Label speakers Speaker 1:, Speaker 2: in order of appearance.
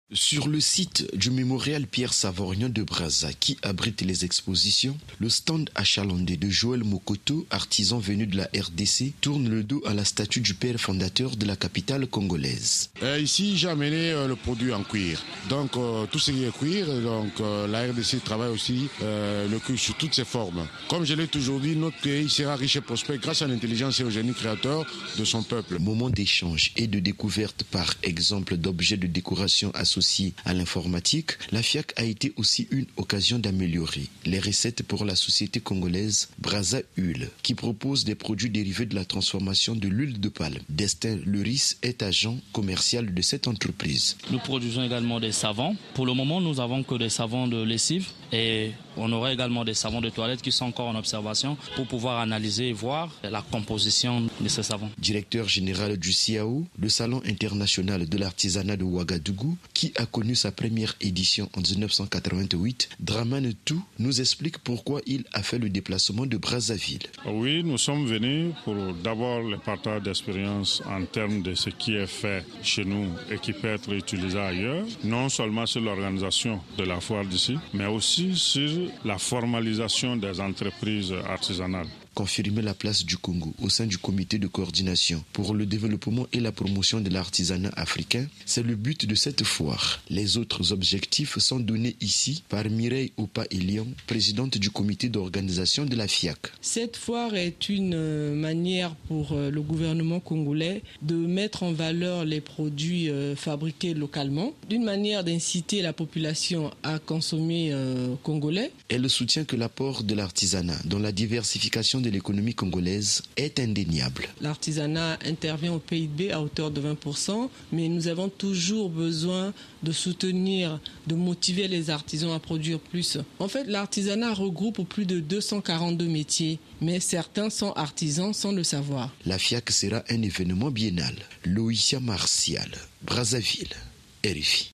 Speaker 1: Sur le site du mémorial Pierre Savorgnan de Brazza, qui abrite les expositions, le stand achalandé de Joël Mokoto, artisan venu de la RDC, tourne le dos à la statue du père fondateur de la capitale congolaise.
Speaker 2: Ici, j'ai amené le produit en cuir. Donc, tout ce qui est cuir, la RDC travaille aussi le cuir sous toutes ses formes. Comme je l'ai toujours dit, notre pays sera riche et prospère grâce à l'intelligence et au génie créateur de son peuple.
Speaker 1: Moment d'échange et de découverte par exemple d'objets de décoration associés à l'informatique, la FIAC a été aussi une occasion d'améliorer les recettes pour la société congolaise Brazza Huile, qui propose des produits dérivés de la transformation de l'huile de palme. Destin Leris est agent commercial de cette entreprise.
Speaker 3: Nous produisons également des savons. Pour le moment, nous n'avons que des savons de lessive et on aura également des savons de toilette qui sont encore en observation pour pouvoir analyser et voir la composition de ces savons.
Speaker 1: Directeur général du CIAO, le Salon international de l'artisanat de Ouagadougou, qui a connu sa première édition en 1988, Dramane Tou nous explique pourquoi il a fait le déplacement de Brazzaville.
Speaker 4: Oui, nous sommes venus pour d'abord le partage d'expérience en termes de ce qui est fait chez nous et qui peut être utilisé ailleurs, non seulement sur l'organisation de la foire d'ici, mais aussi sur la formalisation des entreprises artisanales.
Speaker 1: Confirmer la place du Congo au sein du comité de coordination pour le développement et la promotion de l'artisanat africain, c'est le but de cette foire. Les autres objectifs sont donnés ici par Mireille Opa-Elion, présidente du comité d'organisation de la FIAC.
Speaker 5: Cette foire est une manière pour le gouvernement congolais de mettre en valeur les produits fabriqués localement, d'une manière d'inciter la population à consommer congolais.
Speaker 1: Elle soutient que l'apport de l'artisanat dans la diversification de l'économie congolaise est indéniable.
Speaker 5: L'artisanat intervient au PIB à hauteur de 20%, mais nous avons toujours besoin de soutenir, de motiver les artisans à produire plus. En fait, l'artisanat regroupe plus de 242 métiers, mais certains sont artisans sans le savoir.
Speaker 1: La FIAC sera un événement biennal. Loïcia Martial, Brazzaville, RFI.